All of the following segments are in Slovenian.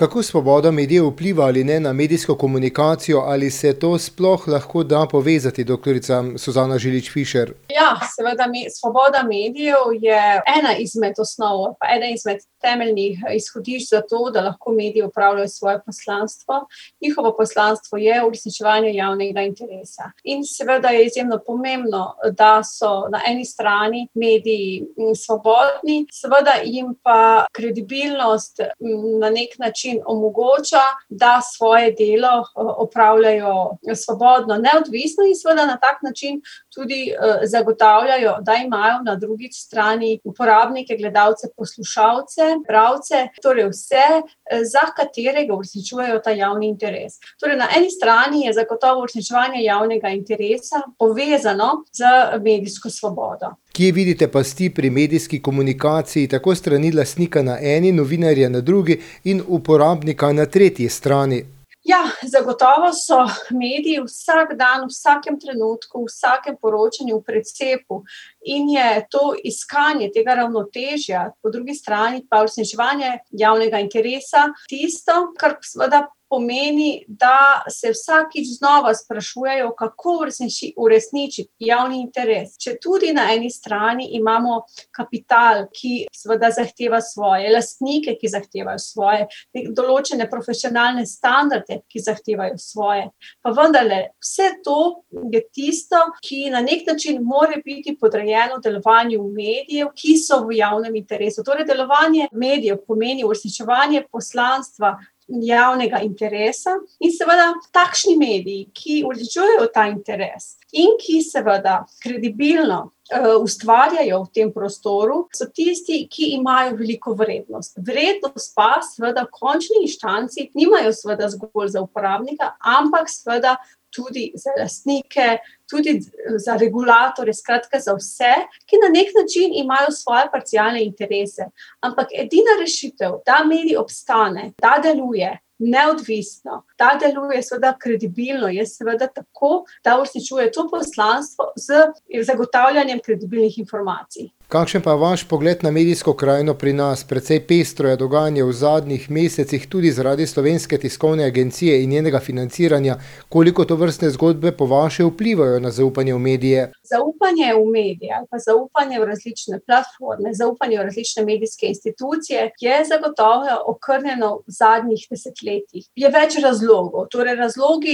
Kako svoboda medijev vpliva ali ne na medijsko komunikacijo, ali se to sploh lahko da povezati, doktorica Suzana Žilič Fišer? Ja, seveda svoboda medijev je ena izmed osnov, pa ena izmed temeljnih izhodišč za to, da lahko mediji opravljajo svoje poslanstvo. Njihovo poslanstvo je uresničevanje javnega interesa. In seveda je izjemno pomembno, da so na eni strani mediji svobodni, seveda jim pa kredibilnost na nek način omogoča, da svoje delo opravljajo svobodno, neodvisno in seveda na tak način tudi zagotavljajo, da imajo na drugi strani uporabnike, gledalce, poslušalce, bralce, torej vse, za katerega uresničujejo ta javni interes. Torej na eni strani je zagotovo uresničevanje javnega interesa povezano z medijsko svobodo. Kje vidite pasti pri medijski komunikaciji tako strani lastnika na eni, novinarja na drugi in uporabnika na tretji strani? Ja, zagotovo so mediji vsak dan, v vsakem trenutku, v vsakem poročanju v precepu in je to iskanje tega ravnotežja, po drugi strani pa uresničevanje javnega interesa tisto, kar seveda pomeni, da se vsakič znova sprašujejo, kako uresničiti javni interes. Če tudi na eni strani imamo kapital, ki seveda zahteva svoje, lastnike, ki zahtevajo svoje, določene profesionalne standarde, ki zahtevajo svoje, pa vendarle vse to je tisto, ki na nek način mora biti podrejeno delovanju medijev, ki so v javnem interesu. Torej, delovanje medijev pomeni uresničevanje poslanstva javnega interesa in seveda takšni mediji, ki uresničujejo ta interes in ki seveda kredibilno ustvarjajo v tem prostoru, so tisti, ki imajo veliko vrednost. Vrednost pa seveda v končni inštanci nimajo seveda zgolj za uporabnika, ampak seveda tudi za lastnike, tudi za regulatorje, skratka za vse, ki na nek način imajo svoje parcialne interese. Ampak edina rešitev, da medij obstane, da deluje neodvisno, da deluje seveda kredibilno, je seveda tako, da uresničuje to poslanstvo z zagotavljanjem kredibilnih informacij. Kakšen pa je vaš pogled na medijsko krajino pri nas? Precej pestro je dogajanje v zadnjih mesecih tudi zaradi Slovenske tiskovne agencije in njenega financiranja. Koliko tovrstne zgodbe po vaše vplivajo na zaupanje v medije? Zaupanje v medije ali pa zaupanje v različne platforme, zaupanje v različne medijske institucije je zagotovo okrnjeno v zadnjih desetletjih. Je več razlogov. Torej, razlogi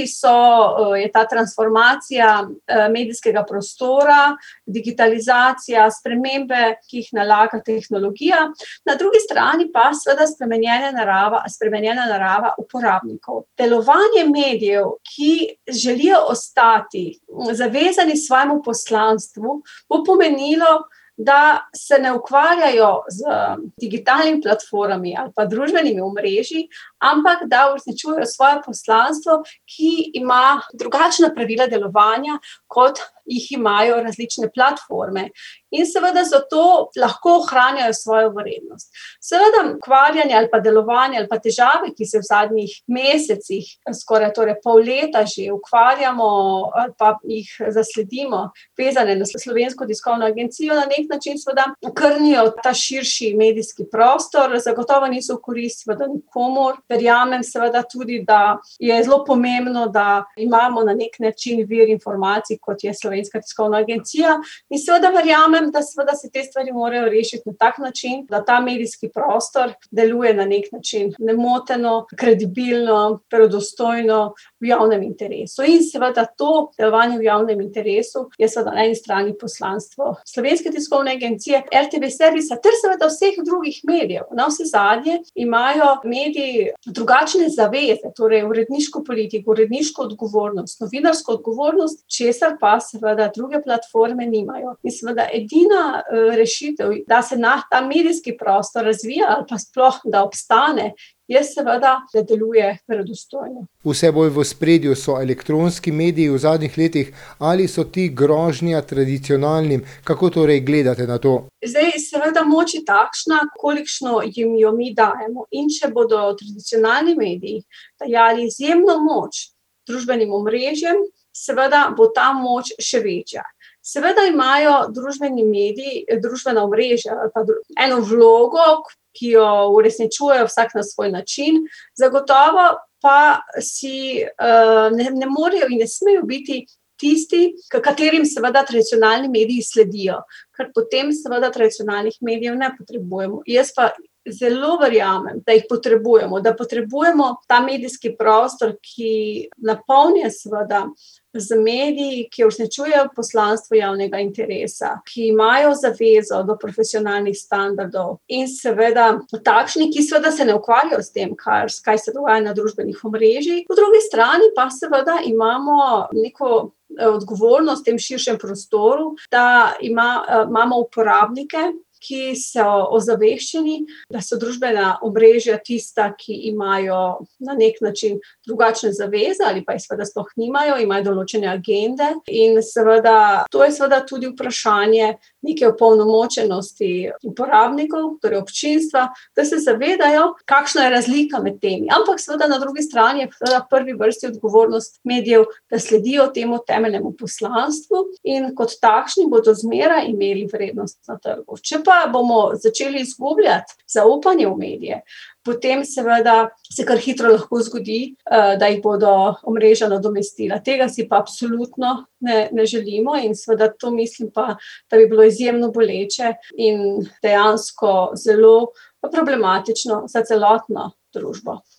je ta transformacija medijskega prostora, digitalizacija, spremembe, ki jih nalaga tehnologija, na drugi strani pa seveda spremenjena narava uporabnikov. Delovanje medijev, ki želijo ostati zavezani svojemu poslanstvu, bo pomenilo, da se ne ukvarjajo z digitalnimi platformami ali pa družbenimi omrežji, ampak da uresničujejo svoje poslanstvo, ki ima drugačna pravila delovanja, kot jih imajo različne platforme. In seveda zato lahko ohranjajo svojo vrednost. Seveda ukvarjanje ali pa delovanje ali pa težave, ki se v zadnjih mesecih, skoraj pol leta že ukvarjamo ali pa jih zasledimo, vezane na Slovensko tiskovno agencijo, na nek način seveda krnijo ta širši medijski prostor, zagotovo niso v korist seveda nikomur. Verjamem seveda tudi, da je zelo pomembno, da imamo na nek način vir informacij, kot je Slovenska tiskovna agencija, in seveda verjamem, da seveda se te stvari morajo rešiti na tak način, da ta medijski prostor deluje na nek način nemoteno, kredibilno, verodostojno v javnem interesu. In seveda to delovanje v javnem interesu je seveda na eni strani poslanstvo Slovenske tiskovne agencije, RTV servisa ter seveda vseh drugih medijev. Navsezadnje imajo mediji drugačne zaveze, torej uredniško politiko, uredniško odgovornost, novinarsko odgovornost, česar pa seveda druge platforme nimajo. In seveda edina rešitev, da se ta medijski prostor razvija ali pa sploh, da obstane, je seveda, da deluje verodostojno. Vse bolj v ospredju so elektronski mediji v zadnjih letih, ali so ti grožnja tradicionalnim? Kako torej gledate na to? Zdaj, seveda moč je takšna, kolikšno jim jo mi dajemo. In če bodo tradicionalni mediji dajali izjemno moč družbenim omrežjem, seveda bo ta moč še večja. Seveda imajo družbeni mediji, družbena omrežja ali pa eno vlogo, ki jo uresničujejo vsak na svoj način, zagotovo pa si ne morejo in ne smejo biti tisti, katerim seveda tradicionalni mediji sledijo, ker potem seveda tradicionalnih medijev ne potrebujemo. Jaz pa zelo verjamem, da jih potrebujemo, da potrebujemo ta medijski prostor, ki napolnja seveda z mediji, ki uresničujejo poslanstvo javnega interesa, ki imajo zavezo do profesionalnih standardov in seveda takšni, ki seveda se ne ukvarjajo s tem, kaj se dogaja na družbenih omrežjih. Po drugi strani pa seveda imamo neko odgovornost v tem širšem prostoru, da imamo uporabnike, ki so ozaveščeni, da so družbena omrežja tista, ki imajo na nek način drugačne zaveze ali pa jih seveda sploh nimajo, imajo določene agende in seveda to je seveda tudi vprašanje neke opolnomočenosti uporabnikov, torej občinstva, da se zavedajo, kakšna je razlika med temi. Ampak seveda na drugi strani je seveda v prvi vrsti odgovornost medijev, da sledijo temu temeljnemu poslanstvu in kot takšni bodo zmeraj imeli vrednost na trgu. Če pa bomo začeli izgubljati zaupanje v medije, potem seveda se kar hitro lahko zgodi, da jih bodo omrežja nadomestila. Tega si pa absolutno ne želimo in seveda to mislim pa, da bi bilo izjemno boleče in dejansko zelo problematično za celotno družbo.